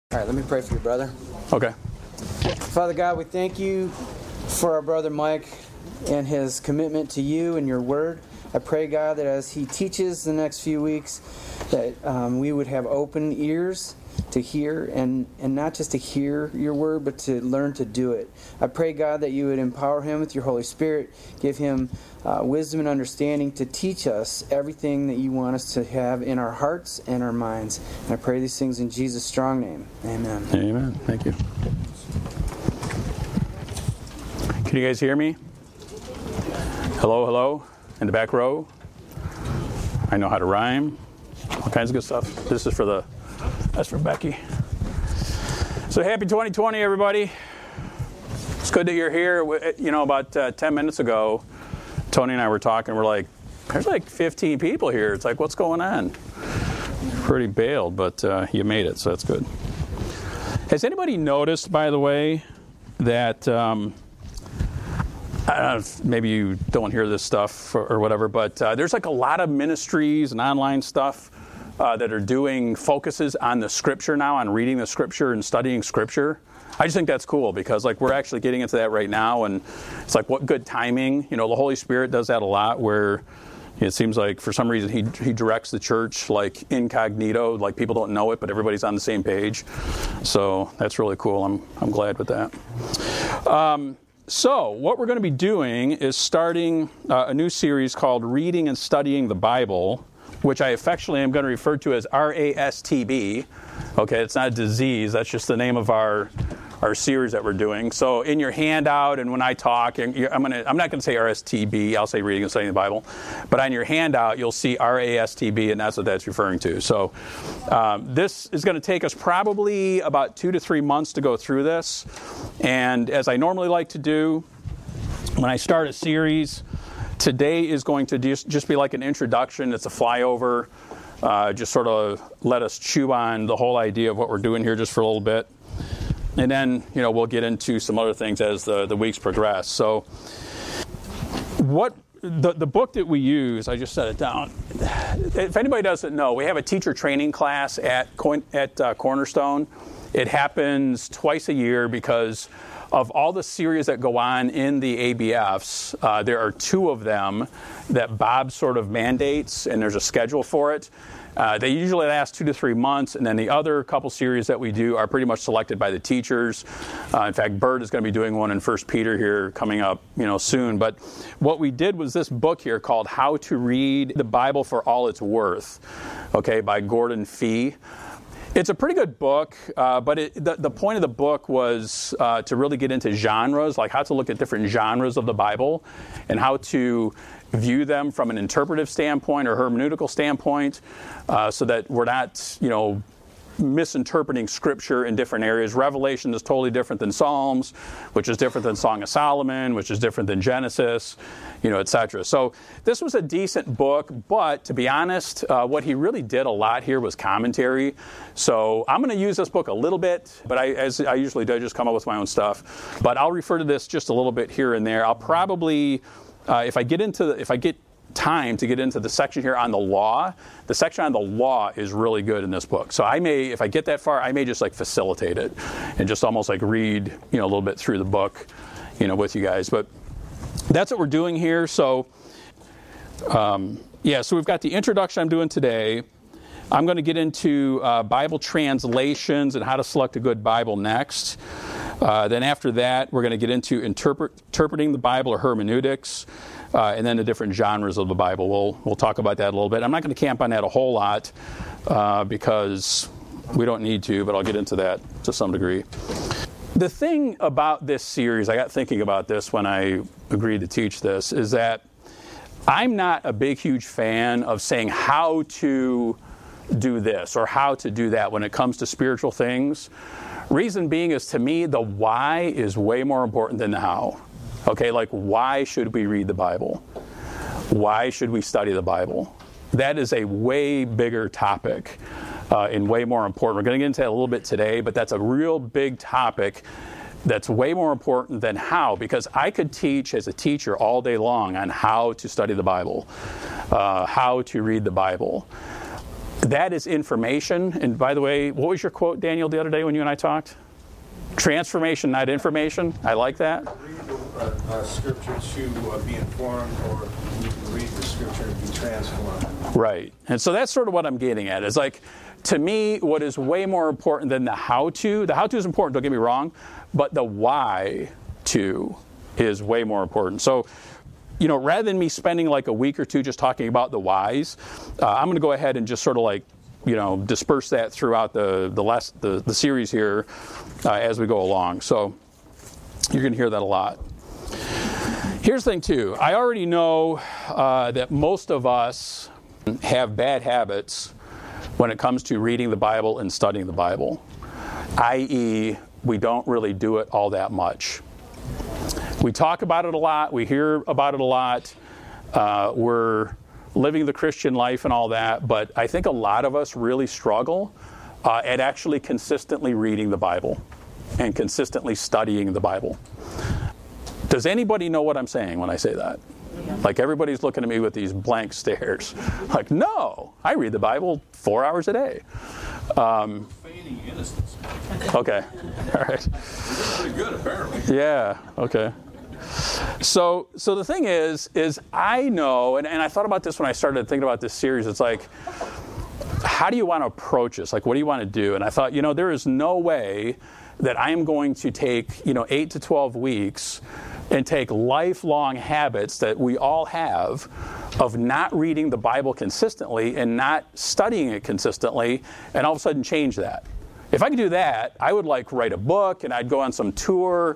All right, let me pray for you, brother. Okay. Father God, we thank you for our brother Mike and his commitment to you and your word. I pray, God, that as he teaches the next few weeks, that we would have open ears to hear, and not just to hear your word, but to learn to do it. I pray, God, that you would empower him with your Holy Spirit, give him wisdom and understanding to teach us everything that you want us to have in our hearts and our minds. And I pray these things in Jesus' strong name. Amen. Amen. Thank you. Can you guys hear me? Hello, hello, in the back row. I know how to rhyme. All kinds of good stuff. That's for Becky. So happy 2020, everybody. It's good that you're here. You know, about 10 minutes ago, Tony and I were talking. We're like, there's like 15 people here. It's like, what's going on? Pretty bailed, but you made it, so that's good. Has anybody noticed, by the way, that I don't know if maybe you don't hear this stuff or whatever, but there's like a lot of ministries and online stuff that are doing focuses on the Scripture now, on reading the Scripture and studying Scripture. I just think that's cool because like we're actually getting into that right now, and it's like what good timing. You know, the Holy Spirit does that a lot where it seems like for some reason he directs the church like incognito, like people don't know it, but everybody's on the same page. So that's really cool. I'm glad with that. So what we're going to be doing is starting a new series called Reading and Studying the Bible, which I affectionately am going to refer to as RASTB. Okay, it's not a disease. That's just the name of our series that we're doing. So in your handout and when I talk, I'm not going to say RSTB. I'll say Reading and Studying the Bible. But on your handout, you'll see RASTB, and that's what that's referring to. So this is going to take us probably about 2 to 3 months to go through this. And as I normally like to do, when I start a series, today is going to just be like an introduction. It's a flyover. Just sort of let us chew on the whole idea of what we're doing here just for a little bit. And then, you know, we'll get into some other things as the weeks progress. So what the book that we use, I just set it down. If anybody doesn't know, we have a teacher training class at Cornerstone. It happens twice a year because of all the series that go on in the ABFs, there are 2 of them that Bob sort of mandates, and there's a schedule for it. They usually last 2 to 3 months, and then the other couple series that we do are pretty much selected by the teachers. In fact, Bert is going to be doing one in 1 Peter here coming up, soon. But what we did was this book here called How to Read the Bible for All It's Worth, okay, by Gordon Fee. It's a pretty good book, but the point of the book was to really get into genres, like how to look at different genres of the Bible and how to view them from an interpretive standpoint or hermeneutical standpoint so that we're not, misinterpreting Scripture in different areas. Revelation is totally different than Psalms, which is different than Song of Solomon, which is different than Genesis, etc. So this was a decent book, but to be honest, what he really did a lot here was commentary. So I'm going to use this book a little bit, but as I usually do, I just come up with my own stuff. But I'll refer to this just a little bit here and there. I'll probably, if I get time to get into the section here on the law. The section on the law is really good in this book. So I may, if I get that far, I may just like facilitate it and just almost like read, a little bit through the book, with you guys. But that's what we're doing here. So, so we've got the introduction I'm doing today. I'm going to get into Bible translations and how to select a good Bible next. Then after that, we're going to get into interpreting the Bible or hermeneutics. And then the different genres of the Bible. We'll talk about that a little bit. I'm not going to camp on that a whole lot because we don't need to, but I'll get into that to some degree. The thing about this series, I got thinking about this when I agreed to teach this, is that I'm not a big, huge fan of saying how to do this or how to do that when it comes to spiritual things. Reason being is, to me, the why is way more important than the how. Okay, like why should we read the Bible? Why should we study the Bible? That is a way bigger topic and way more important. We're going to get into that a little bit today, but that's a real big topic that's way more important than how, because I could teach as a teacher all day long on how to study the Bible, how to read the Bible. that is information. And by the way, what was your quote, Daniel, the other day when you and I talked? Transformation, not information. I like that. Read the scripture to be informed, or you can read the scripture and be transformed. Right. And so that's sort of what I'm getting at. It's like, to me, what is way more important than the how-to is important, don't get me wrong, but the why-to is way more important. So, rather than me spending like a week or two just talking about the whys, I'm going to go ahead and just sort of like, disperse that throughout the series here as we go along. So you're going to hear that a lot. Here's the thing too. I already know that most of us have bad habits when it comes to reading the Bible and studying the Bible, i.e., we don't really do it all that much. We talk about it a lot. We hear about it a lot. We're living the Christian life and all that, but I think a lot of us really struggle at actually consistently reading the Bible and consistently studying the Bible. Does anybody know what I'm saying when I say that? Like, everybody's looking at me with these blank stares. Like, no, I read the Bible 4 hours a day. Feigning innocence. Okay, all right. Pretty good, apparently. Yeah, okay. So the thing is I know, and I thought about this when I started thinking about this series, it's like, how do you want to approach this? Like, what do you want to do? And I thought, there is no way that I am going to take, 8 to 12 weeks and take lifelong habits that we all have of not reading the Bible consistently and not studying it consistently and all of a sudden change that. If I could do that, I would write a book and I'd go on some tour,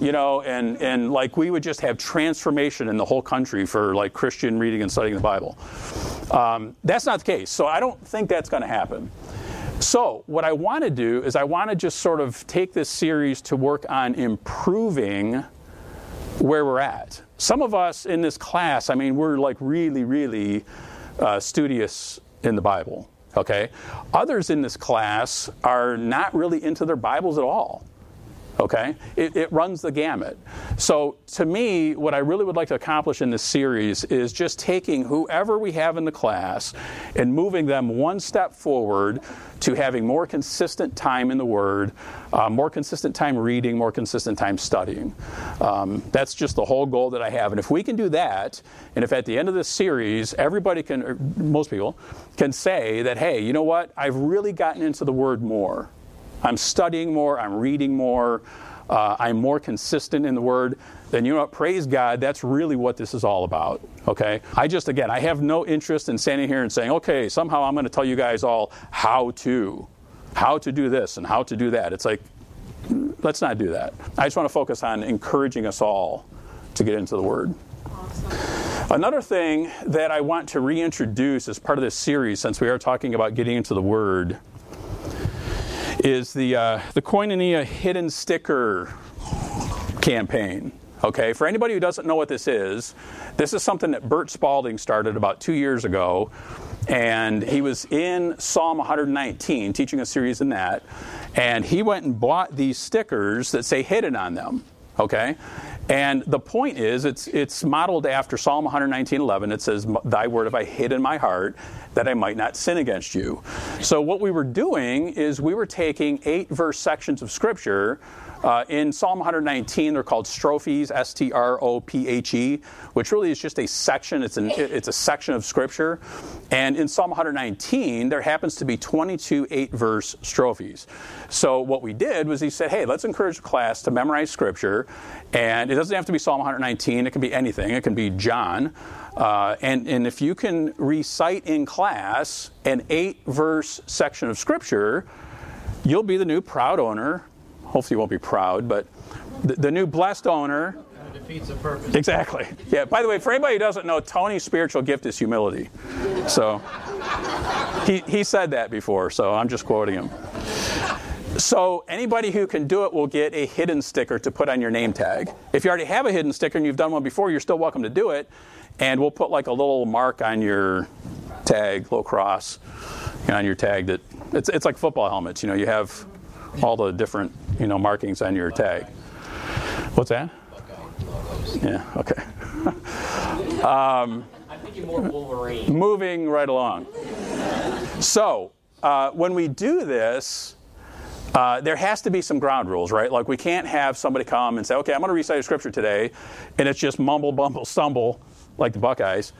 and we would just have transformation in the whole country for Christian reading and studying the Bible. That's not the case. So I don't think that's going to happen. So what I want to do is I want to just sort of take this series to work on improving where we're at. Some of us in this class, we're really, really studious in the Bible. Okay? Others in this class are not really into their Bibles at all. Okay? It runs the gamut. So to me, what I really would like to accomplish in this series is just taking whoever we have in the class and moving them one step forward to having more consistent time in the Word, more consistent time reading, more consistent time studying. That's just the whole goal that I have. And if we can do that, and if at the end of this series, everybody can, or most people, can say that, hey, you know what? I've really gotten into the Word more. I'm studying more, I'm reading more, I'm more consistent in the Word, then you know what, praise God, that's really what this is all about, okay? I have no interest in standing here and saying, okay, somehow I'm going to tell you guys all how to do this and how to do that. It's like, let's not do that. I just want to focus on encouraging us all to get into the Word. Awesome. Another thing that I want to reintroduce as part of this series, since we are talking about getting into the Word, is the Koinonia Hidden Sticker campaign. Okay, for anybody who doesn't know what this is something that Bert Spalding started about 2 years ago, and he was in Psalm 119, teaching a series in that, and he went and bought these stickers that say hidden on them. Okay, and the point is, it's modeled after Psalm 119:11. It says, "Thy word have I hid in my heart, that I might not sin against you." So what we were doing is we were taking 8-verse sections of Scripture. In Psalm 119, they're called strophes, S-T-R-O-P-H-E, which really is just a section. It's a section of Scripture. And in Psalm 119, there happens to be 22 8-verse strophes. So what we did was he said, hey, let's encourage the class to memorize Scripture. And it doesn't have to be Psalm 119. It can be anything. It can be John. And if you can recite in class an 8-verse section of Scripture, you'll be the new proud owner. Hopefully you won't be proud, but the new blessed owner. Kind of defeats the purpose. Exactly. Yeah, by the way, for anybody who doesn't know, Tony's spiritual gift is humility. So he said that before, so I'm just quoting him. So anybody who can do it will get a hidden sticker to put on your name tag. If you already have a hidden sticker and you've done one before, you're still welcome to do it. And we'll put a little mark on your tag, little cross on your tag that it's like football helmets. You have all the different markings on your tag. What's that? Yeah. Okay. I'm thinking more Wolverine. Moving right along. So, when we do this, there has to be some ground rules, right? Like we can't have somebody come and say, okay, I'm going to recite a scripture today, and it's just mumble, bumble, stumble, like the Buckeyes.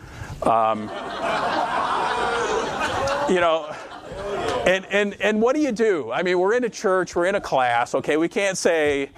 And what do you do? I mean, we're in a church, we're in a class, okay? We can't say,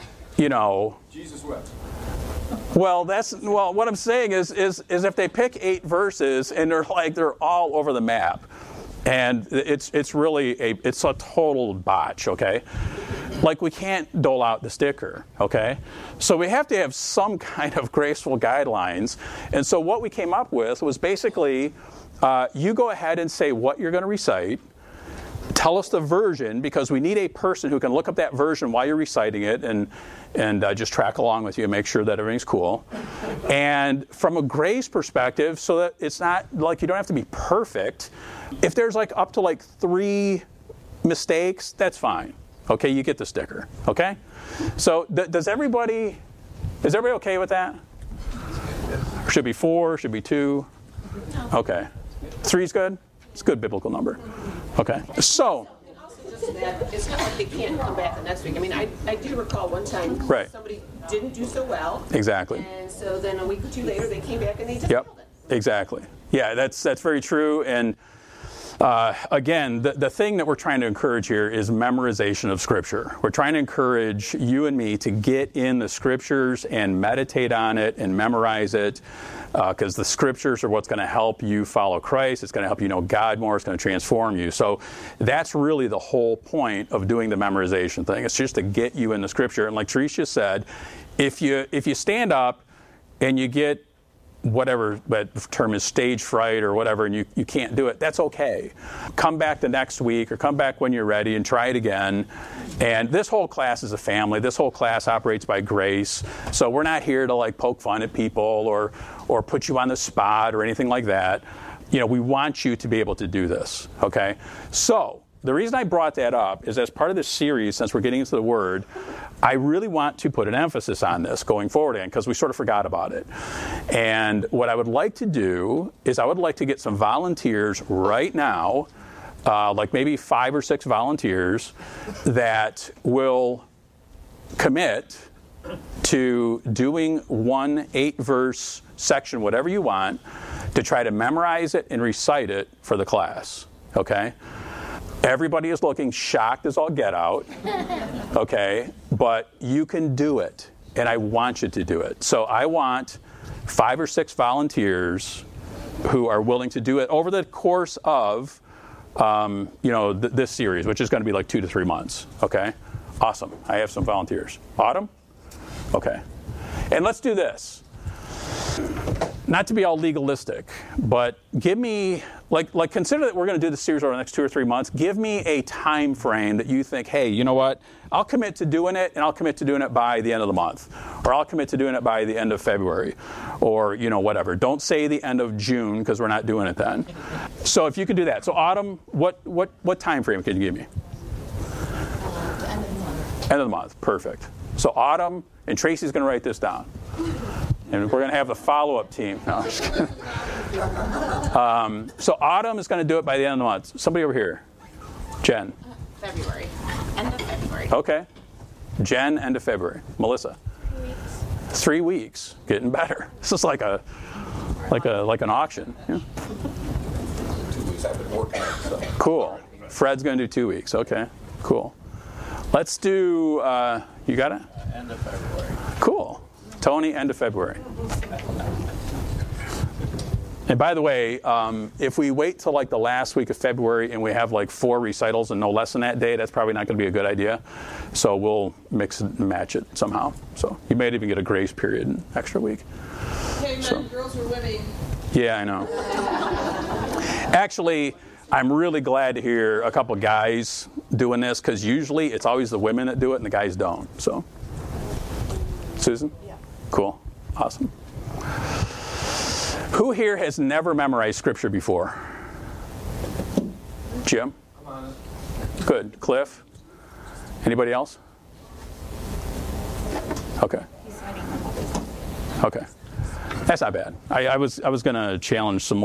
Jesus wept. Well, what I'm saying is if they pick 8 verses and they're all over the map, and it's really it's a total botch, okay? Like we can't dole out the sticker, okay? So we have to have some kind of graceful guidelines. And so what we came up with was basically, you go ahead and say what you're going to recite. Tell us the version, because we need a person who can look up that version while you're reciting it and just track along with you and make sure that everything's cool. And from a grace perspective, so that it's not like you don't have to be perfect. If there's up to 3 mistakes, that's fine. Okay, you get the sticker. Okay? So is everybody okay with that? Should it be 4? Should it be 2? Okay. 3 is good? It's a good biblical number. Okay. So. It's not like they can't come back the next week. I mean, I do recall one time somebody didn't do so well. Exactly. And so then a week or 2 later, they came back and they just nailed it. Exactly. Yeah, that's very true. And again, the thing that we're trying to encourage here is memorization of Scripture. We're trying to encourage you and me to get in the Scriptures and meditate on it and memorize it, because the Scriptures are what's going to help you follow Christ. It's going to help you know God more. It's going to transform you. So that's really the whole point of doing the memorization thing. It's just to get you in the Scripture. And like Therese just said, if you stand up and you get whatever that term is, stage fright or whatever, and you can't do it, that's okay. Come back the next week or come back when you're ready and try it again. And this whole class is a family. This whole class operates by grace. So we're not here to poke fun at people or put you on the spot or anything like that. We want you to be able to do this, okay? So the reason I brought that up is as part of this series, since we're getting into the Word, I really want to put an emphasis on this going forward, because we sort of forgot about it. And what I would like to do is I would like to get some volunteers right now, maybe 5 or 6 volunteers that will commit to doing one 8-verse section, whatever you want, to try to memorize it and recite it for the class, okay? Everybody is looking shocked as all get out, okay? But you can do it, and I want you to do it. So I want 5 or 6 volunteers who are willing to do it over the course of, this series, which is going to be 2 to 3 months, okay? Awesome. I have some volunteers. Autumn? Okay. And let's do this. Not to be all legalistic, but give me, consider that we're going to do this series over the next 2 or 3 months. Give me a time frame that you think, hey, you know what? I'll commit to doing it, and I'll commit to doing it by the end of the month. Or I'll commit to doing it by the end of February. Or, whatever. Don't say the end of June, because we're not doing it then. So if you could do that. So Autumn, what time frame can you give me? The end of the month. End of the month. Perfect. So Autumn, and Tracy's going to write this down. And we're going to have the follow-up team. No, I'm just kidding. So Autumn is going to do it by the end of the month. Somebody over here. Jen. February. End of February. Okay. Jen, end of February. Melissa. 3 weeks. Getting better. This is like an auction. Yeah. 2 weeks I've been working on it, so. Cool. Fred's going to do 2 weeks. Okay. Cool. Let's do, you got it? End of February. Cool. Tony, end of February. And by the way, if we wait till the last week of February and we have 4 recitals and no lesson that day, that's probably not going to be a good idea. So we'll mix and match it somehow. So you might even get a grace period, an extra week. Hey, men, girls are winning. Yeah, I know. Actually, I'm really glad to hear a couple guys doing this, because usually it's always the women that do it and the guys don't. So, Susan? Yeah. Cool. Awesome. Who here has never memorized Scripture before? Jim? I'm on it. Good. Cliff? Anybody else? Okay. Okay. That's not bad. I was going to challenge some more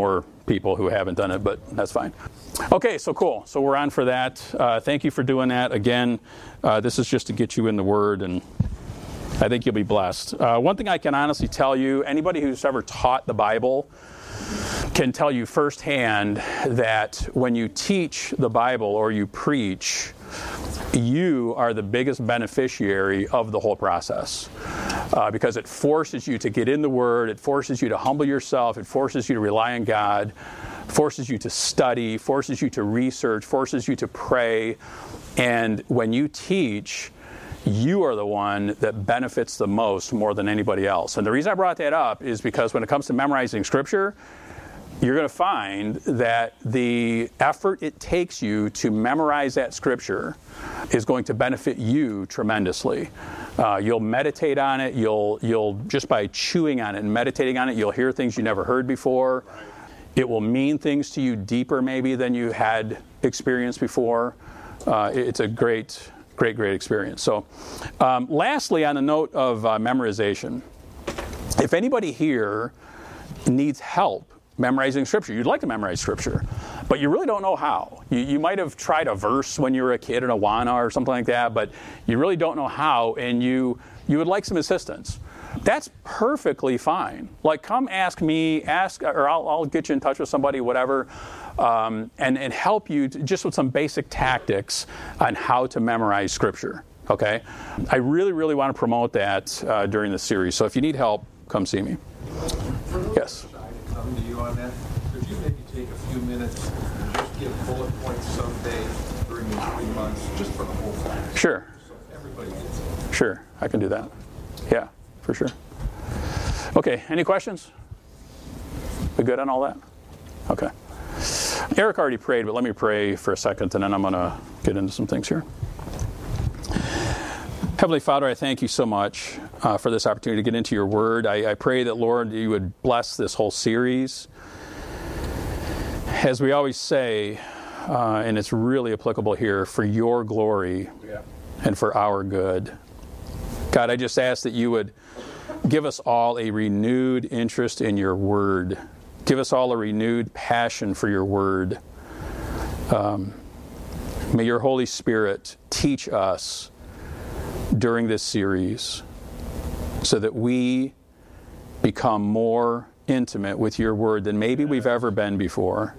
people who haven't done it, but that's fine. Okay, so cool. So we're on for that. Thank you for doing that. Again, this is just to get you in the Word, and I think you'll be blessed. One thing I can honestly tell you, anybody who's ever taught the Bible can tell you firsthand that when you teach the Bible or you preach, you are the biggest beneficiary of the whole process, because it forces you to get in the Word, it forces you to humble yourself, it forces you to rely on God, forces you to study, forces you to research, forces you to pray. And when you teach, you are the one that benefits the most more than anybody else. And the reason I brought that up is because when it comes to memorizing Scripture, you're going to find that the effort it takes you to memorize that Scripture is going to benefit you tremendously. You'll meditate on it. You'll just by chewing on it and meditating on it, you'll hear things you never heard before. It will mean things to you deeper maybe than you had experienced before. It's a great experience. So lastly, on the note of memorization, if anybody here needs help memorizing Scripture, you'd like to memorize Scripture, but you really don't know how. You might have tried a verse when you were a kid in Awana or something like that, but you really don't know how, and you would like some assistance. That's perfectly fine. Like, come ask me, or I'll get you in touch with somebody, whatever, and help you just with some basic tactics on how to memorize Scripture, okay? I really, really want to promote that during the series. So if you need help, come see me. Yes? Come to you on that. Could you maybe take a few minutes and just give bullet points someday during these 3 months, just for the whole class? Sure. So everybody gets it. Sure, I can do that. Yeah, for sure. Okay, any questions? We good on all that? Okay. Eric already prayed, but let me pray for a second, and then I'm going to get into some things here. Heavenly Father, I thank you so much for this opportunity to get into your Word. I pray that, Lord, you would bless this whole series. As we always say, and it's really applicable here, for your glory and for our good. God, I just ask that you would give us all a renewed interest in your Word. Give us all a renewed passion for your Word. May your Holy Spirit teach us during this series so that we become more intimate with your Word than maybe we've ever been before.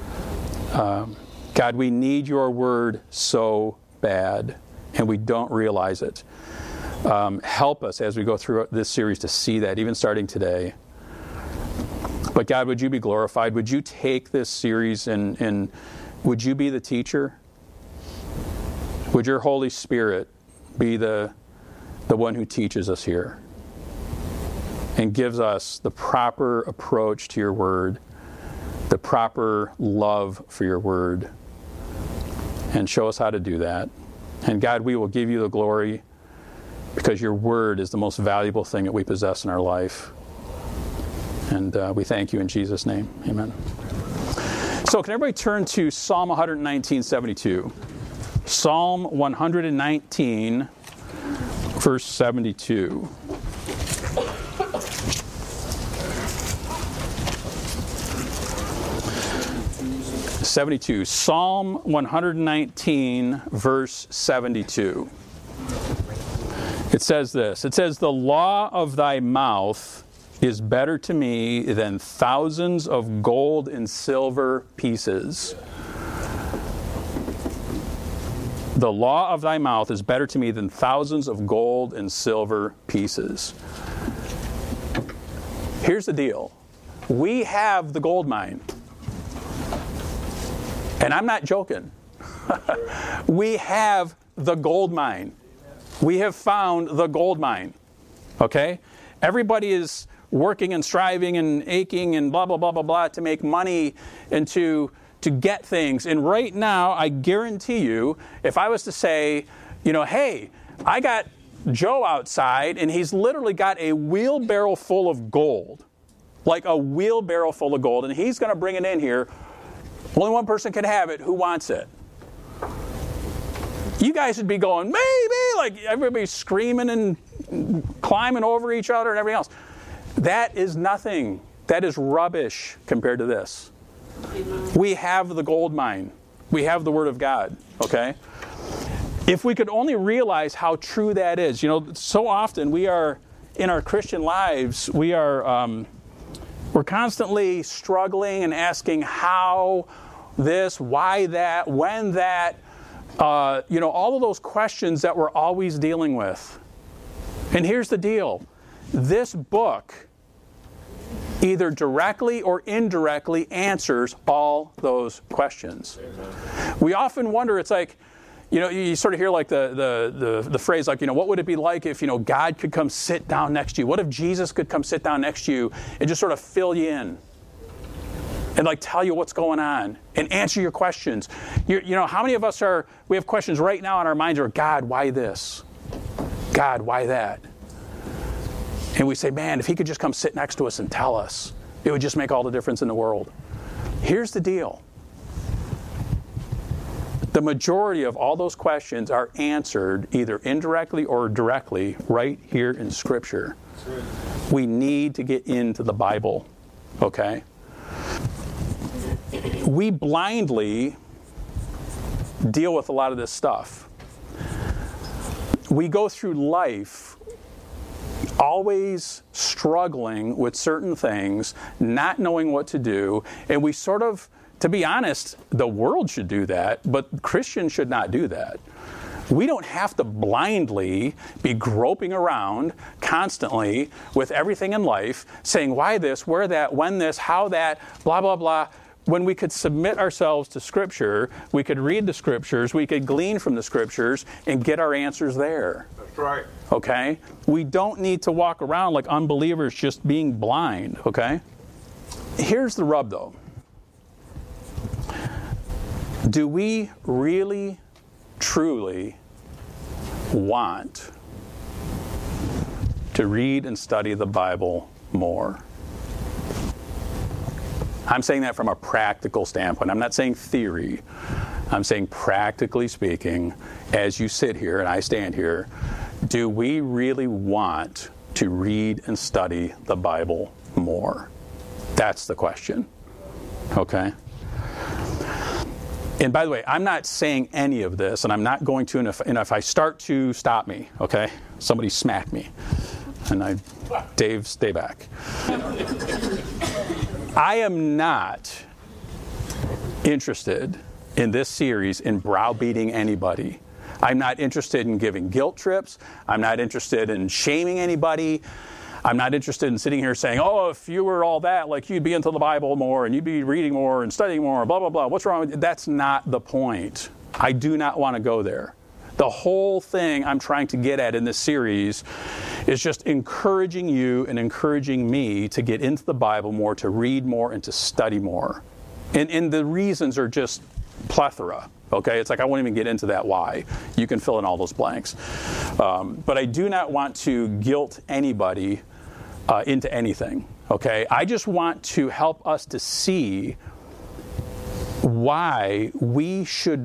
God, we need your Word so bad, and we don't realize it. Help us as we go through this series to see that, even starting today. But God, would you be glorified? Would you take this series and would you be the teacher? Would your Holy Spirit be the one who teaches us here and gives us the proper approach to your Word, the proper love for your Word, and show us how to do that. And God, we will give you the glory because your Word is the most valuable thing that we possess in our life. And we thank you in Jesus' name. Amen. So can everybody turn to Psalm 119:72? Psalm 119, verse 72. Psalm 119, verse 72. It says this. It says, "The law of thy mouth is better to me than thousands of gold and silver pieces." The law of thy mouth is better to me than thousands of gold and silver pieces. Here's the deal. We have the gold mine. And I'm not joking. We have the gold mine. We have found the gold mine. Okay? Everybody is working and striving and aching and blah, blah, blah, blah, blah to make money and to get things. And right now, I guarantee you, if I was to say, hey, I got Joe outside and he's literally got a wheelbarrow full of gold, like a wheelbarrow full of gold, and he's going to bring it in here. Only one person can have it. Who wants it? You guys would be going, maybe, like everybody's screaming and climbing over each other and everything else. That is nothing. That is rubbish compared to this. We have the gold mine. We have the Word of God, okay? If we could only realize how true that is. You know, so often we are, in our Christian lives, we're constantly struggling and asking how this, why that, when that, all of those questions that we're always dealing with. And here's the deal. This book either directly or indirectly answers all those questions. We often wonder, it's like, you sort of hear like the phrase like, what would it be like if, God could come sit down next to you? What if Jesus could come sit down next to you and just sort of fill you in? And like tell you what's going on and answer your questions. How many of us we have questions right now in our minds are, God, why this? God, why that? And we say, man, if he could just come sit next to us and tell us, it would just make all the difference in the world. Here's the deal. The majority of all those questions are answered either indirectly or directly right here in Scripture. We need to get into the Bible, okay? We blindly deal with a lot of this stuff. We go through life always struggling with certain things, not knowing what to do, and we sort of, to be honest, the world should do that, but Christians should not do that. We don't have to blindly be groping around constantly with everything in life, saying why this, where that, when this, how that, blah, blah, blah. When we could submit ourselves to Scripture, we could read the Scriptures, we could glean from the Scriptures, and get our answers there. That's right. Okay? We don't need to walk around like unbelievers just being blind, okay? Here's the rub, though. Do we really, truly want to read and study the Bible more? I'm saying that from a practical standpoint. I'm not saying theory. I'm saying practically speaking, as you sit here and I stand here, do we really want to read and study the Bible more? That's the question. Okay? And by the way, I'm not saying any of this, and I'm not going to, and if I start to, stop me, okay? Somebody smack me. And Dave, stay back. I am not interested in this series in browbeating anybody. I'm not interested in giving guilt trips. I'm not interested in shaming anybody. I'm not interested in sitting here saying, oh, if you were all that, like you'd be into the Bible more and you'd be reading more and studying more, blah, blah, blah. What's wrong with you? That's not the point. I do not want to go there. The whole thing I'm trying to get at in this series is just encouraging you and encouraging me to get into the Bible more, to read more, and to study more. And the reasons are just plethora. Okay, it's like I won't even get into that why. You can fill in all those blanks. But I do not want to guilt anybody into anything. Okay, I just want to help us to see why we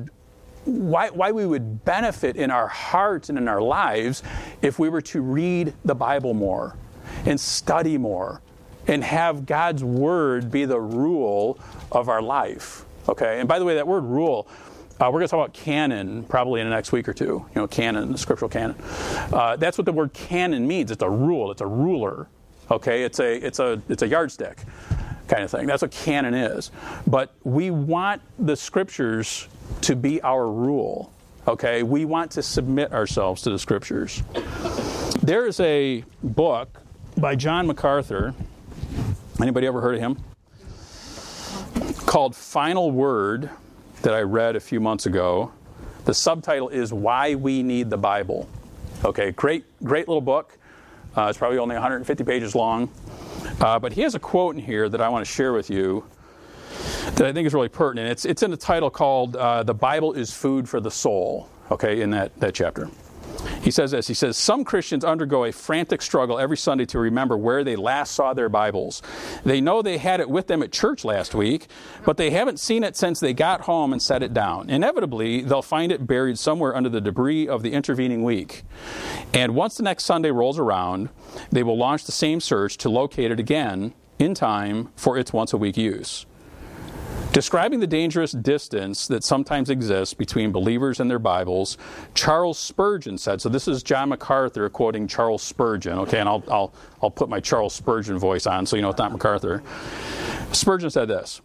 would benefit in our hearts and in our lives if we were to read the Bible more and study more and have God's Word be the rule of our life. Okay, and by the way, that word rule, we're going to talk about canon probably in the next week or two. Canon, the scriptural canon. That's what the word canon means. It's a rule. It's a ruler. Okay, it's a yardstick kind of thing. That's what canon is. But we want the Scriptures to be our rule. Okay, we want to submit ourselves to the Scriptures. There is a book by John MacArthur. Anybody ever heard of him? Called Final Word, that I read a few months ago. The subtitle is Why We Need the Bible. Okay, great little book. It's probably only 150 pages long. But he has a quote in here that I want to share with you that I think is really pertinent. It's in a title called The Bible is Food for the Soul, okay, in that chapter. He says this, he says, some Christians undergo a frantic struggle every Sunday to remember where they last saw their Bibles. They know they had it with them at church last week, but they haven't seen it since they got home and set it down. Inevitably, they'll find it buried somewhere under the debris of the intervening week. And once the next Sunday rolls around, they will launch the same search to locate it again in time for its once-a-week use. Describing the dangerous distance that sometimes exists between believers and their Bibles, Charles Spurgeon said, so this is John MacArthur quoting Charles Spurgeon, okay, and I'll put my Charles Spurgeon voice on so you know it's not MacArthur. Spurgeon said this: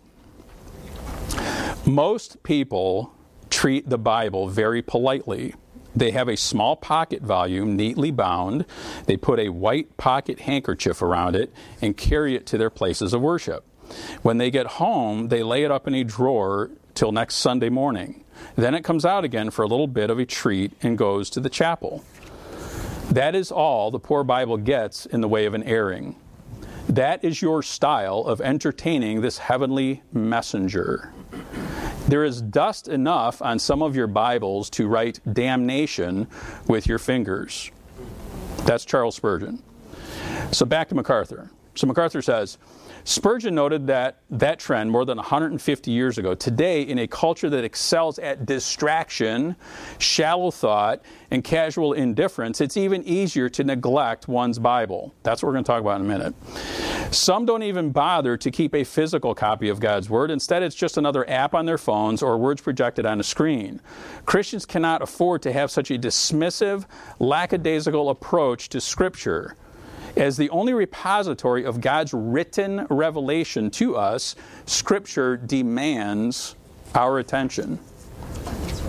most people treat the Bible very politely. They have a small pocket volume neatly bound. They put a white pocket handkerchief around it and carry it to their places of worship. When they get home, they lay it up in a drawer till next Sunday morning. Then it comes out again for a little bit of a treat and goes to the chapel. That is all the poor Bible gets in the way of an airing. That is your style of entertaining this heavenly messenger. There is dust enough on some of your Bibles to write damnation with your fingers. That's Charles Spurgeon. So back to MacArthur. So MacArthur says, Spurgeon noted that trend more than 150 years ago. Today, in a culture that excels at distraction, shallow thought, and casual indifference, it's even easier to neglect one's Bible. That's what we're going to talk about in a minute. Some don't even bother to keep a physical copy of God's Word. Instead, it's just another app on their phones or words projected on a screen. Christians cannot afford to have such a dismissive, lackadaisical approach to Scripture. As the only repository of God's written revelation to us, Scripture demands our attention. That's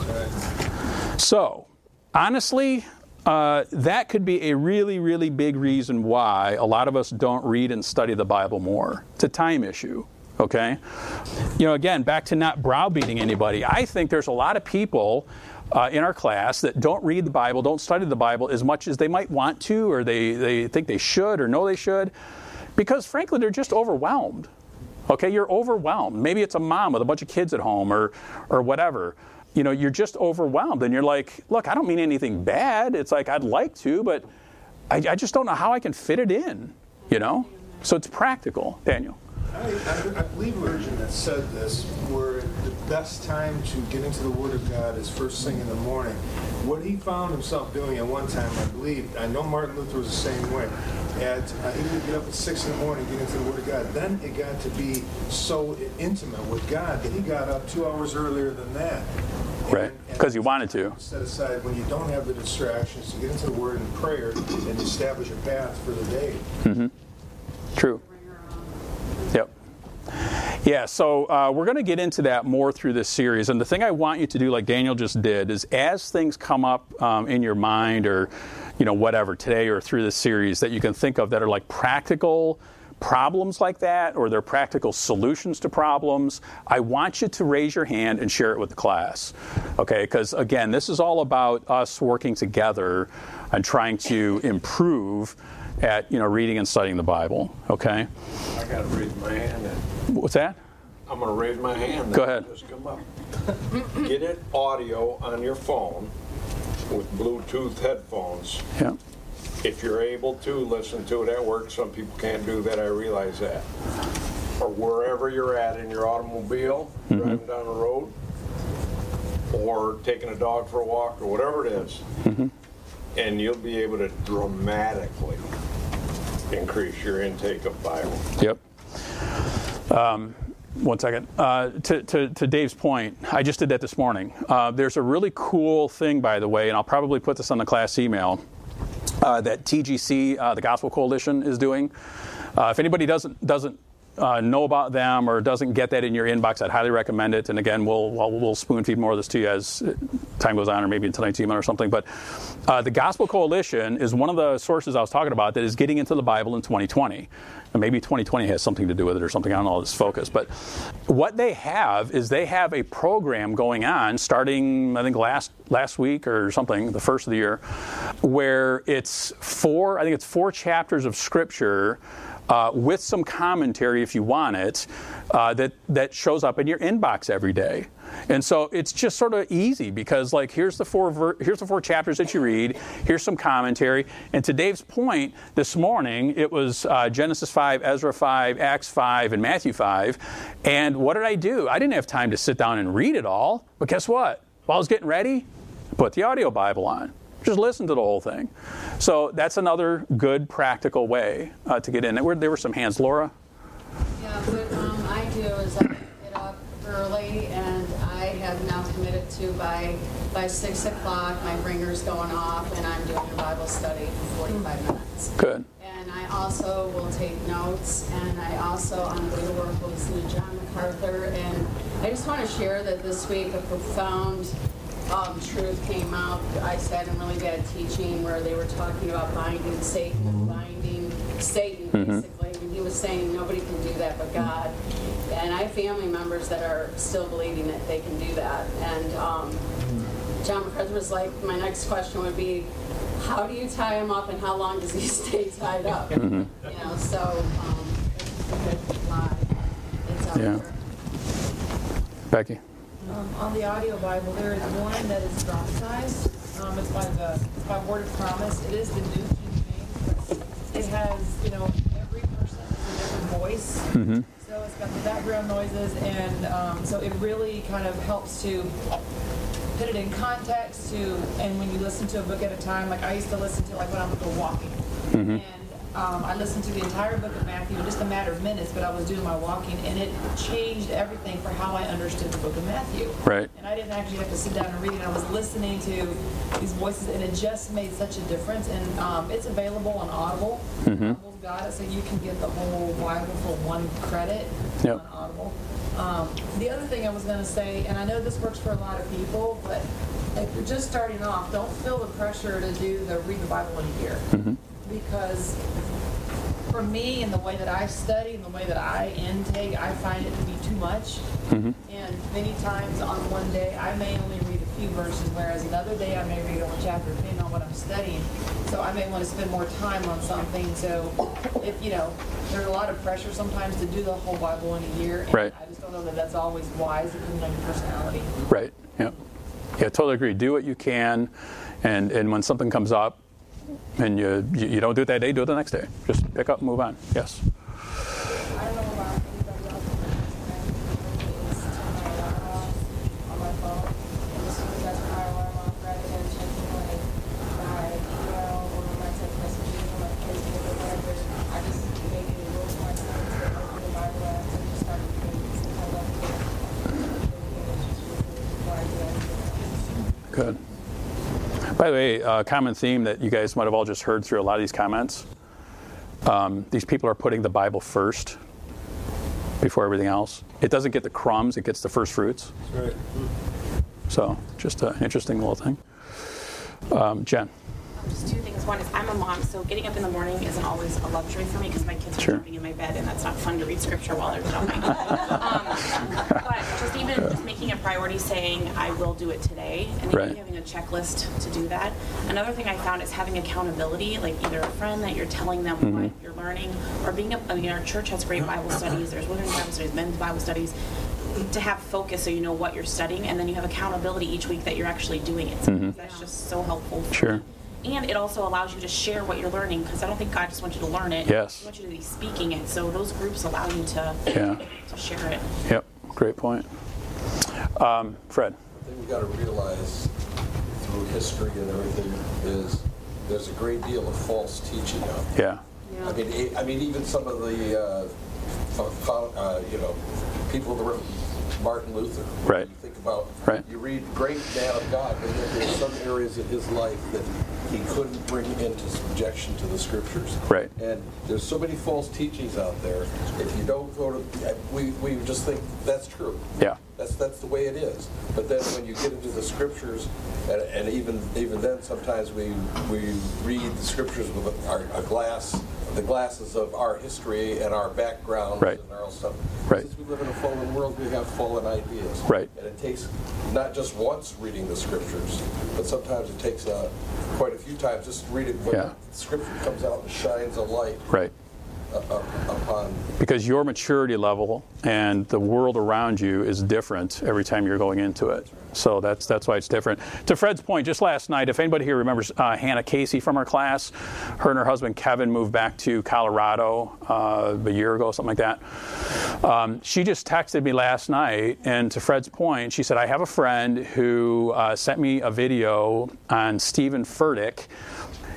right. So, honestly, that could be a really, really big reason why a lot of us don't read and study the Bible more. It's a time issue, okay? You know, again, back to not browbeating anybody. I think there's a lot of people in our class that don't read the Bible, don't study the Bible as much as they might want to, or they think they should or know they should, because frankly they're just overwhelmed. Okay, you're overwhelmed. Maybe it's a mom with a bunch of kids at home or whatever. You know, you're just overwhelmed and you're like, look, I don't mean anything bad. It's like I'd like to, but I just don't know how I can fit it in, you know? So it's practical. Daniel. I believe a version that said this, where the best time to get into the Word of God is first thing in the morning. What he found himself doing at one time, I know Martin Luther was the same way. He would get up at 6 in the morning, get into the Word of God. Then it got to be so intimate with God that he got up 2 hours earlier than that. Right, because he wanted to. Set aside when you don't have the distractions to get into the Word and prayer and establish a path for the day. Mm-hmm. True. Yep. Yeah, so we're going to get into that more through this series. And the thing I want you to do, like Daniel just did, is as things come up in your mind or, you know, whatever, today or through this series that you can think of that are like practical problems like that, or they're practical solutions to problems, I want you to raise your hand and share it with the class. Okay, because again, this is all about us working together and trying to improve at, you know, reading and studying the Bible. Okay? I got to raise my hand then. What's that? I'm going to raise my hand. Go ahead. Just come up. Get it audio on your phone with Bluetooth headphones. Yeah. If you're able to, listen to it at work. Some people can't do that, I realize that. Or wherever you're at in your automobile, driving down the road, or taking a dog for a walk, or whatever it is. And you'll be able to dramatically increase your intake of Bible. Yep. 1 second. To Dave's point, I just did that this morning. There's a really cool thing, by the way, and I'll probably put this on the class email, that TGC, the Gospel Coalition, is doing. If anybody doesn't know about them or doesn't get that in your inbox, I'd highly recommend it. And again, we'll spoon feed more of this to you as time goes on, or maybe in tonight's email or something. But the Gospel Coalition is one of the sources I was talking about that is getting into the Bible in 2020. And maybe 2020 has something to do with it or something. I don't know, this focus. But what they have is they have a program going on starting, I think, last week or something, the first of the year, where it's 4 chapters of Scripture with some commentary, if you want it, that shows up in your inbox every day. And so it's just sort of easy because, like, here's the four chapters that you read. Here's some commentary. And to Dave's point, this morning it was Genesis 5, Ezra 5, Acts 5, and Matthew 5. And what did I do? I didn't have time to sit down and read it all. But guess what? While I was getting ready, I put the audio Bible on. Just listen to the whole thing. So that's another good, practical way to get in. There were some hands. Laura? Yeah, what I do is I pick it up early, and I have now committed to by 6 o'clock, my ringer's going off, and I'm doing a Bible study for 45 minutes. Good. And I also will take notes, and I also, on the way to work, will listen to John MacArthur. And I just want to share that this week a profound truth came out. I sat in really bad teaching where they were talking about binding Satan and binding Satan, basically. And he was saying nobody can do that but God. And I have family members that are still believing that they can do that. And John MacArthur was like, my next question would be, how do you tie him up and how long does he stay tied up? You know, so it's a good lie. It's out there. Becky? On the audio Bible, there is one that is prophesized. It's by word of promise. It is the New King James. It has, you know, every person has a different voice. So it's got the background noises, and so it really kind of helps to put it in context and when you listen to a book at a time, like I used to listen to like when I would go walking. And I listened to the entire book of Matthew in just a matter of minutes, but I was doing my walking, and it changed everything for how I understood the book of Matthew. Right. And I didn't actually have to sit down and read it. I was listening to these voices, and it just made such a difference. And it's available on Audible. Audible's got it, so you can get the whole Bible for one credit on Audible. The other thing I was going to say, and I know this works for a lot of people, but if you're just starting off, don't feel the pressure to read the Bible in a year. Because for me, and the way that I study and the way that I intake, I find it to be too much. And many times on one day, I may only read a few verses, whereas another day I may read a whole chapter, depending on what I'm studying. So I may want to spend more time on something. So if, you know, there's a lot of pressure sometimes to do the whole Bible in a year. And I just don't know that that's always wise, depending on your personality. Right. Yeah. Yeah, totally agree. Do what you can, and when something comes up, and you don't do it that day, do it the next day. Just pick up and move on. Yes? I don't know about anybody else on my phone. And as soon as that's my alarm off, rather than checking like my email or my text messages or my Facebook or whatever, I just make it a rule for myself to open the Bible app and just start reading. Sometimes I'll before I do that. Good. By the way, a common theme that you guys might have all just heard through a lot of these comments, these people are putting the Bible first before everything else. It doesn't get the crumbs, it gets the first fruits. That's right. So, just an interesting little thing. Jen? Just two things. One is I'm a mom, so getting up in the morning isn't always a luxury for me because my kids are jumping in my bed, and that's not fun to read scripture while they're jumping. But just making a priority, saying I will do it today, and maybe having a checklist to do that. Another thing I found is having accountability, like either a friend that you're telling them what you're learning, or our church has great Bible studies. There's women's Bible studies, men's Bible studies. To have focus so you know what you're studying, and then you have accountability each week that you're actually doing it. So that's just so helpful. Sure. And it also allows you to share what you're learning, because I don't think God just wants you to learn it. Yes. He wants you to be speaking it. So those groups allow you to share it. Yep. Great point. Fred? I think we've got to realize through history and everything is there's a great deal of false teaching out there. I mean, even some of the people that were Martin Luther. Right. You think about, you read great man of God, but yet there's some areas in his life that he couldn't bring into subjection to the scriptures. Right. And there's so many false teachings out there. If you don't go to, we just think that's true. Yeah. That's the way it is. But then when you get into the scriptures, and even then sometimes we read the scriptures with the glasses of our history and our background and our own stuff. Since we live in a fallen world, we have fallen ideas. Right. And it takes not just once reading the scriptures, but sometimes it takes quite a few times just to read it when the scripture comes out and shines a light. Right. Upon, because your maturity level and the world around you is different every time you're going into it. So that's why it's different. To Fred's point, just last night, if anybody here remembers Hannah Casey from our class, her and her husband Kevin moved back to Colorado a year ago, something like that. She just texted me last night, and to Fred's point, she said, I have a friend who sent me a video on Stephen Furtick,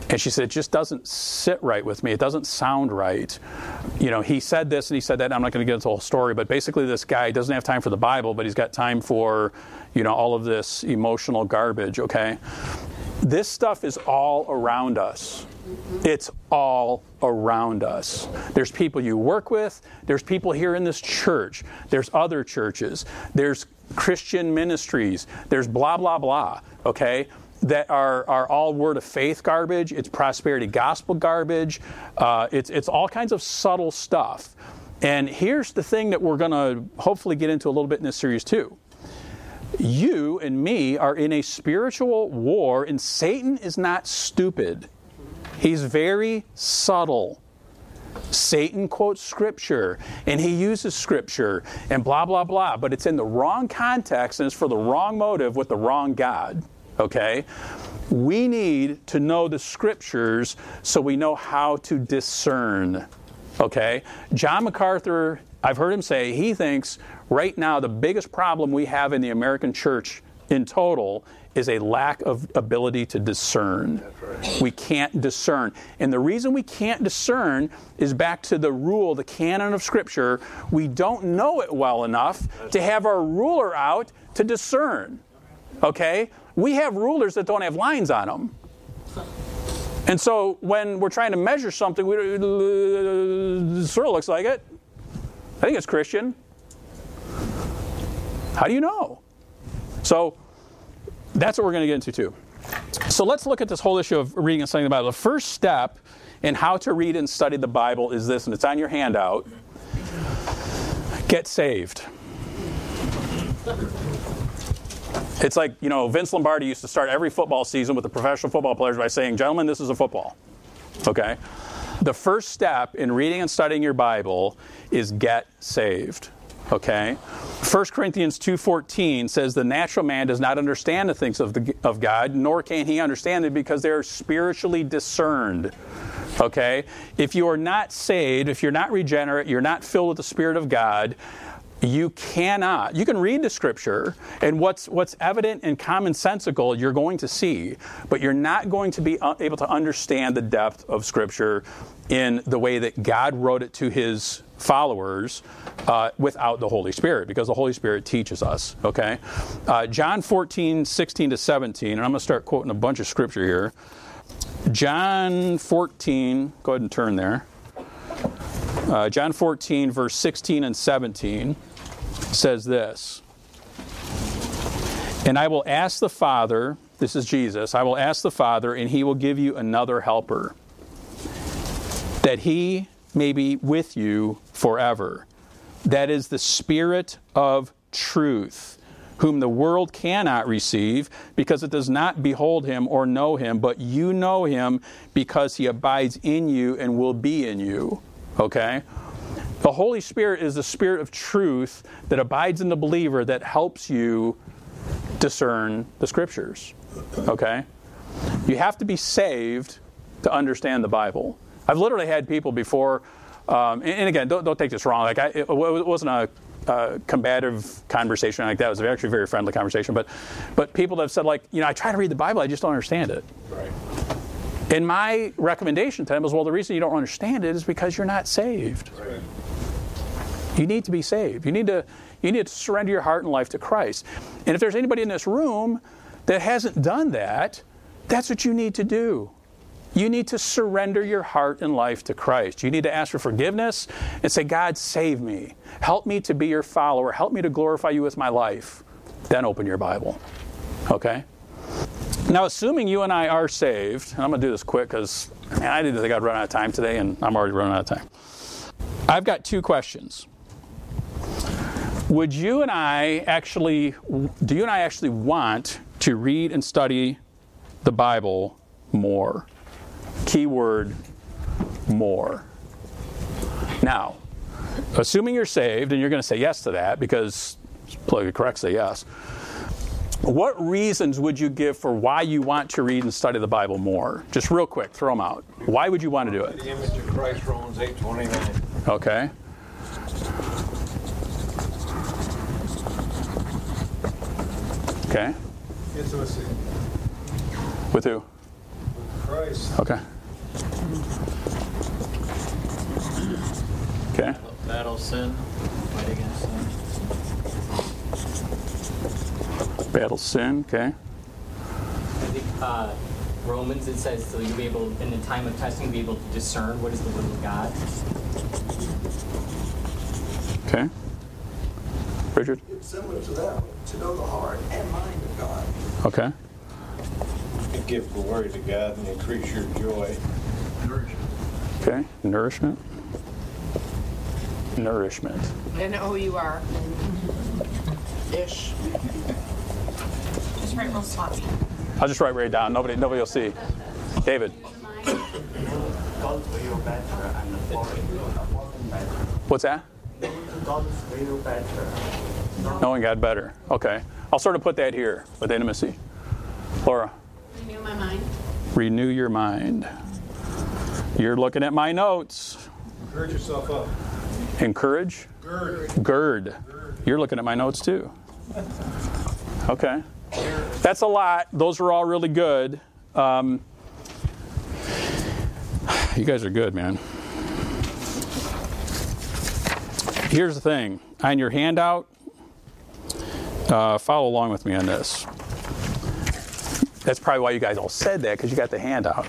And she said, it just doesn't sit right with me. It doesn't sound right. You know, he said this and he said that. I'm not going to get into the whole story, but basically this guy doesn't have time for the Bible, but he's got time for, you know, all of this emotional garbage, okay? This stuff is all around us. It's all around us. There's people you work with. There's people here in this church. There's other churches. There's Christian ministries. There's blah, blah, blah, okay? That are all word of faith garbage. It's prosperity gospel garbage. It's all kinds of subtle stuff. And here's the thing that we're going to hopefully get into a little bit in this series too. You and me are in a spiritual war, and Satan is not stupid. He's very subtle. Satan quotes Scripture, and he uses Scripture, and blah, blah, blah. But it's in the wrong context, and it's for the wrong motive with the wrong God. Okay? We need to know the Scriptures so we know how to discern. Okay? John MacArthur, I've heard him say, he thinks right now the biggest problem we have in the American church in total is a lack of ability to discern. That's right. We can't discern. And the reason we can't discern is back to the rule, the canon of Scripture. We don't know it well enough to have our ruler out to discern. Okay? We have rulers that don't have lines on them. And so when we're trying to measure something, it sort of looks like it. I think it's Christian. How do you know? So that's what we're going to get into too. So let's look at this whole issue of reading and studying the Bible. The first step in how to read and study the Bible is this, and it's on your handout. Get saved. It's like, you know, Vince Lombardi used to start every football season with the professional football players by saying, gentlemen, this is a football. Okay? The first step in reading and studying your Bible is get saved. Okay? 1 Corinthians 2:14 says the natural man does not understand the things of God, nor can he understand it because they are spiritually discerned. Okay? If you are not saved, if you're not regenerate, you're not filled with the Spirit of God, you cannot. You can read the Scripture, and what's evident and commonsensical you're going to see, but you're not going to be able to understand the depth of Scripture in the way that God wrote it to His followers without the Holy Spirit, because the Holy Spirit teaches us. Okay, John 14:16-17, and I'm going to start quoting a bunch of Scripture here. John 14. Go ahead and turn there. John 14, verse 16 and 17 says this, and I will ask the Father, this is Jesus, I will ask the Father, and He will give you another helper, that He may be with you forever. That is the Spirit of truth, whom the world cannot receive, because it does not behold Him or know Him, but you know Him, because He abides in you and will be in you. Okay? The Holy Spirit is the Spirit of truth that abides in the believer that helps you discern the Scriptures. Okay? You have to be saved to understand the Bible. I've literally had people before, and again, don't take this wrong. Like it wasn't a combative conversation like that. It was actually a very friendly conversation. But people that have said, like, you know, I try to read the Bible, I just don't understand it. Right. And my recommendation to them is, well, the reason you don't understand it is because you're not saved. Right. You need to be saved. You need to surrender your heart and life to Christ. And if there's anybody in this room that hasn't done that, that's what you need to do. You need to surrender your heart and life to Christ. You need to ask for forgiveness and say, God, save me. Help me to be your follower. Help me to glorify you with my life. Then open your Bible. Okay? Now, assuming you and I are saved, and I'm going to do this quick because I didn't think I'd run out of time today, and I'm already running out of time. I've got two questions. Do you and I actually want to read and study the Bible more? Keyword, more. Now, assuming you're saved, and you're going to say yes to that, because it's politically correct, say yes. What reasons would you give for why you want to read and study the Bible more? Just real quick, throw them out. Why would you want to do it? The image of Christ, Romans 8:29. Okay. Okay. Intimacy. With who? Christ. Okay. Okay. Battle sin, fight against sin. Battle sin, okay. I think Romans, it says, so you'll be able, in the time of testing, be able to discern what is the will of God. Okay. Richard? It's similar to that, to know the heart and mind of God. Okay. And give glory to God and increase your joy. Okay. Nourishment. Nourishment. N-O-U-R. Ish. Just write real sloppy. I'll just write right down. Nobody will see. David. God's will better and the foreign better. What's that? God's will better. Knowing God better. Okay. I'll sort of put that here with intimacy. Laura. Renew my mind. Renew your mind. You're looking at my notes. Gird yourself up. Encourage? Gird. You're looking at my notes too. Okay. That's a lot. Those are all really good. You guys are good, man. Here's the thing. On your handout, follow along with me on this. That's probably why you guys all said that, because you got the handout.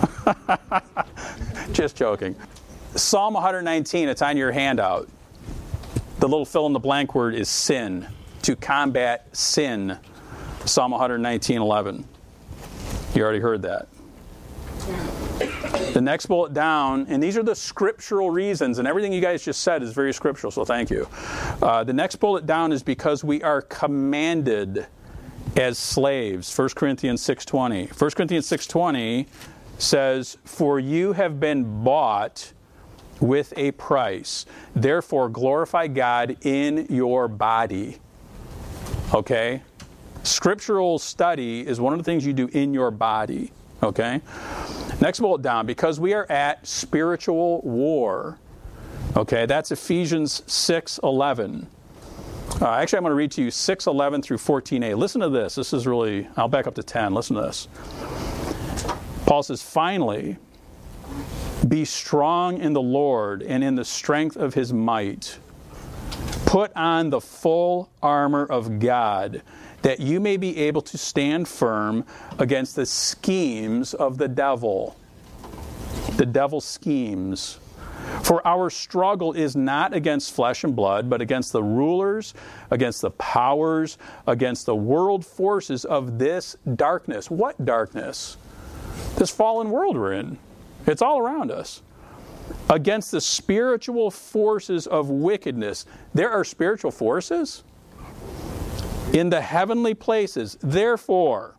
Just joking. Psalm 119, it's on your handout. The little fill-in-the-blank word is sin. To combat sin. Psalm 119:11. You already heard that. The next bullet down, and these are the scriptural reasons, and everything you guys just said is very scriptural, so thank you. The next bullet down is because we are commanded as slaves. 1 Corinthians 6:20. 1 Corinthians 6:20 says, "For you have been bought with a price. Therefore, glorify God in your body." Okay? Scriptural study is one of the things you do in your body. Okay? Next bullet down, because we are at spiritual war. Okay, that's Ephesians 6:11. Actually, I'm going to read to you 6:11 through 14a. Listen to this. This is really, I'll back up to 10. Listen to this. Paul says, "Finally, be strong in the Lord and in the strength of his might. Put on the full armor of God, that you may be able to stand firm against the schemes of the devil." The devil's schemes. "For our struggle is not against flesh and blood, but against the rulers, against the powers, against the world forces of this darkness." What darkness? This fallen world we're in. It's all around us. "Against the spiritual forces of wickedness." There are spiritual forces in the heavenly places. "Therefore,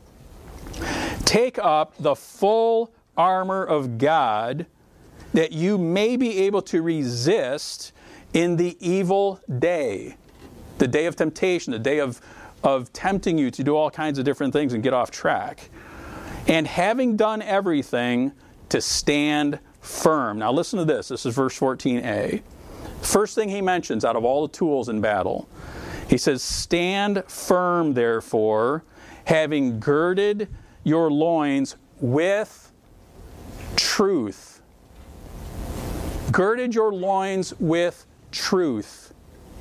take up the full armor of God, that you may be able to resist in the evil day." The day of temptation, the day of tempting you to do all kinds of different things and get off track. "And having done everything, to stand firm." Now listen to this. This is verse 14a. First thing he mentions out of all the tools in battle. He says, "Stand firm, therefore, having girded your loins with truth." Girded your loins with truth.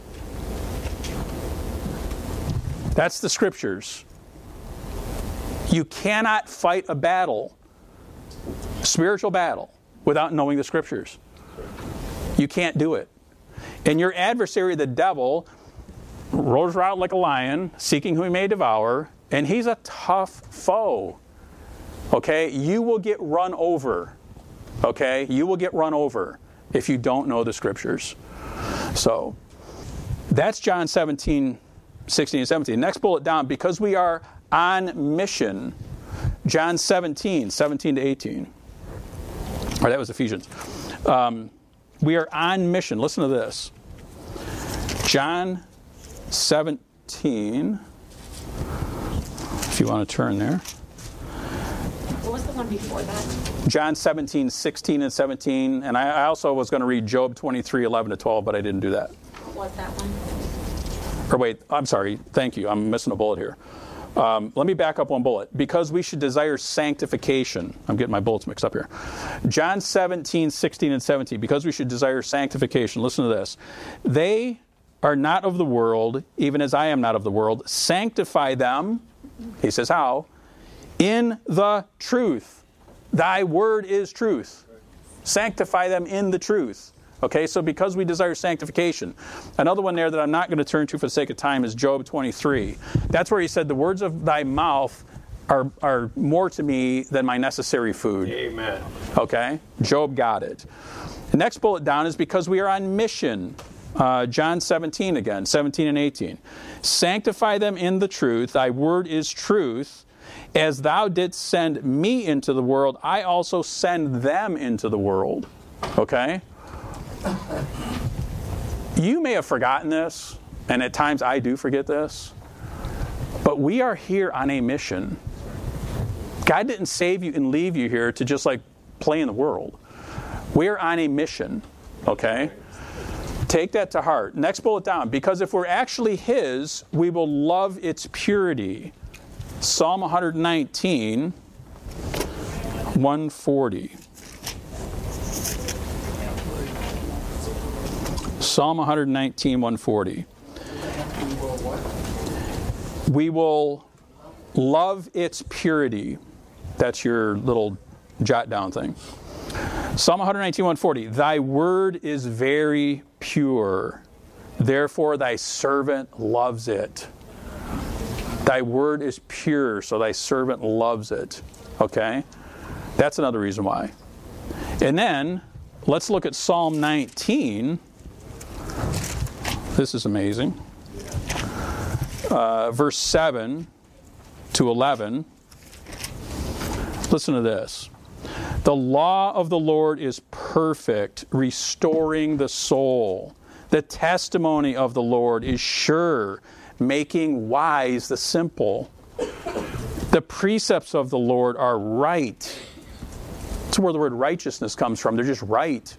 That's the scriptures. You cannot fight a battle, spiritual battle, without knowing the scriptures. You can't do it. And your adversary, the devil, roars around like a lion, seeking whom he may devour, and he's a tough foe. Okay? You will get run over. Okay? You will get run over if you don't know the scriptures. So, that's John 17, 16 and 17. Next bullet down, because we are on mission. John 17, 17 to 18. Or that was Ephesians. We are on mission. Listen to this. John 17, if you want to turn there. What was the one before that? John 17, 16 and 17. And I also was going to read Job 23, 11 to 12, but I didn't do that. What was that one? Or wait, I'm sorry. Thank you. I'm missing a bullet here. Let me back up one bullet. Because we should desire sanctification. I'm getting my bullets mixed up here. John 17, 16, and 17. Because we should desire sanctification. Listen to this. They are not of the world, even as I am not of the world. Sanctify them, he says how? In the truth. Thy word is truth. Sanctify them in the truth. Okay, so because we desire sanctification. Another one there that I'm not going to turn to for the sake of time is Job 23. That's where he said, the words of thy mouth are more to me than my necessary food. Amen. Okay, Job got it. The next bullet down is because we are on mission. John 17 again, 17 and 18. Sanctify them in the truth. Thy word is truth. As thou didst send me into the world, I also send them into the world. Okay? You may have forgotten this, and at times I do forget this, but we are here on a mission. God didn't save you and leave you here to just like play in the world. We're on a mission, okay? Take that to heart. Next bullet down. Because if we're actually His, we will love its purity. Psalm 119, 140. Psalm 119, 140. We will love its purity. That's your little jot down thing. Psalm 119, 140. Thy word is very pure. Therefore thy servant loves it. Thy word is pure, so thy servant loves it. Okay? That's another reason why. And then, let's look at Psalm 19. This is amazing. Verse 7 to 11. Listen to this. The law of the Lord is perfect, restoring the soul. The testimony of the Lord is sure, making wise the simple. The precepts of the Lord are right. That's where the word righteousness comes from. They're just right.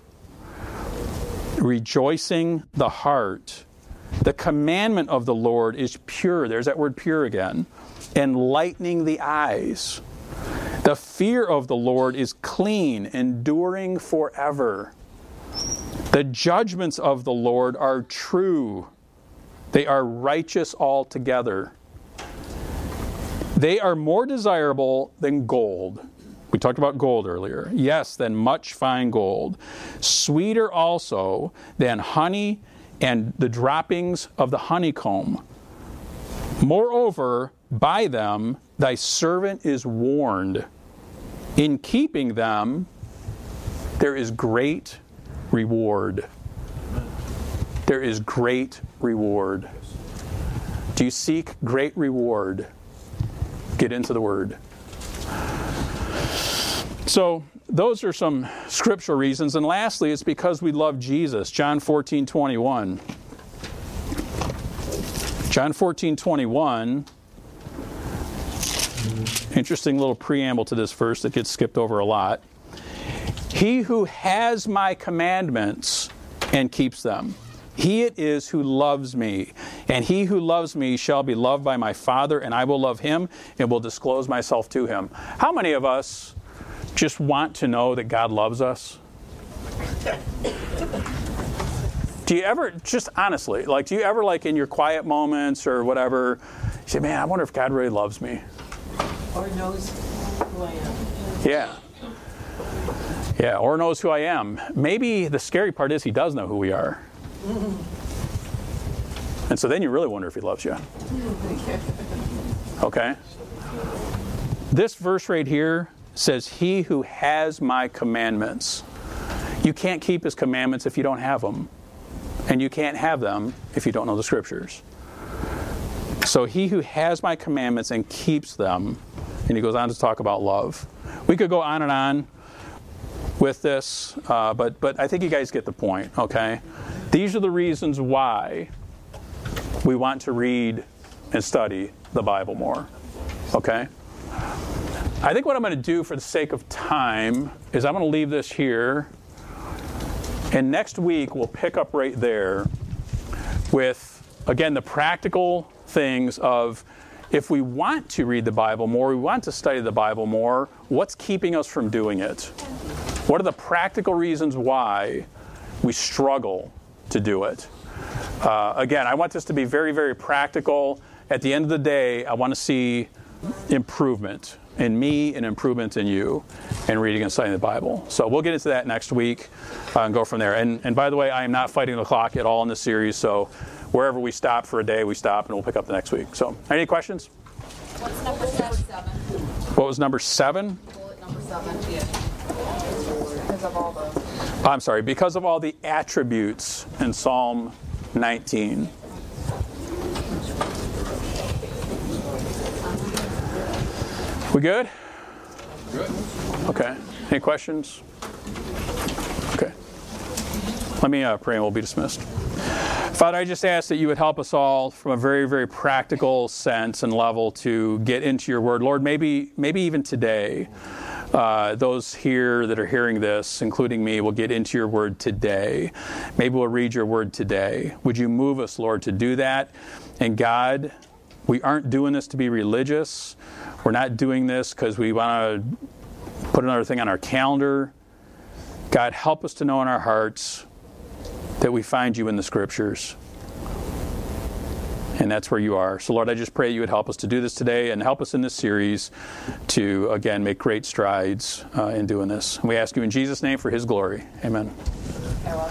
Rejoicing the heart. The commandment of the Lord is pure. There's that word pure again. Enlightening the eyes. The fear of the Lord is clean, enduring forever. The judgments of the Lord are true. They are righteous altogether. They are more desirable than gold. We talked about gold earlier. Yes, than much fine gold. Sweeter also than honey and the droppings of the honeycomb. Moreover, by them thy servant is warned. In keeping them, there is great reward. There is great reward. Do you seek great reward? Get into the Word. So, those are some scriptural reasons. And lastly, it's because we love Jesus. John 14:21. John 14:21. Interesting little preamble to this verse that gets skipped over a lot. He who has my commandments and keeps them, he it is who loves me. And he who loves me shall be loved by my Father, and I will love him and will disclose myself to him. How many of us just want to know that God loves us? Do you ever, just honestly, do you ever in your quiet moments or whatever, you say, man, I wonder if God really loves me? Or knows who I am. Yeah. Yeah, or knows who I am. Maybe the scary part is he does know who we are. And so then you really wonder if he loves you. Okay? This verse right here says, he who has my commandments. You can't keep his commandments if you don't have them. And you can't have them if you don't know the Scriptures. So he who has my commandments and keeps them, and he goes on to talk about love. We could go on and on with this, but I think you guys get the point, okay? These are the reasons why we want to read and study the Bible more, okay? I think what I'm going to do for the sake of time is I'm going to leave this here, and next week we'll pick up right there with, again, the practical things of if we want to read the Bible more, we want to study the Bible more, what's keeping us from doing it? What are the practical reasons why we struggle to do it? Again, I want this to be very, very practical. At the end of the day, I want to see improvement in me and improvement in you in reading and studying the Bible. So we'll get into that next week and go from there. And by the way, I am not fighting the clock at all in this series, so wherever we stop for a day, we stop and we'll pick up the next week. So, any questions? What's number 7? What was number 7? Bullet number 7, yeah. Because of all the... I'm sorry, because of all the attributes in Psalm 19. We good? Good. Okay. Any questions? Okay. Let me pray and we'll be dismissed. Father, I just ask that you would help us all from a very, very practical sense and level to get into your word. Lord, maybe even today, those here that are hearing this, including me, will get into your word today. Maybe we'll read your word today. Would you move us, Lord, to do that? And God, we aren't doing this to be religious. We're not doing this because we want to put another thing on our calendar. God, help us to know in our hearts that we find you in the Scriptures. And that's where you are. So, Lord, I just pray you would help us to do this today and help us in this series to, again, make great strides in doing this. And we ask you in Jesus' name for his glory. Amen.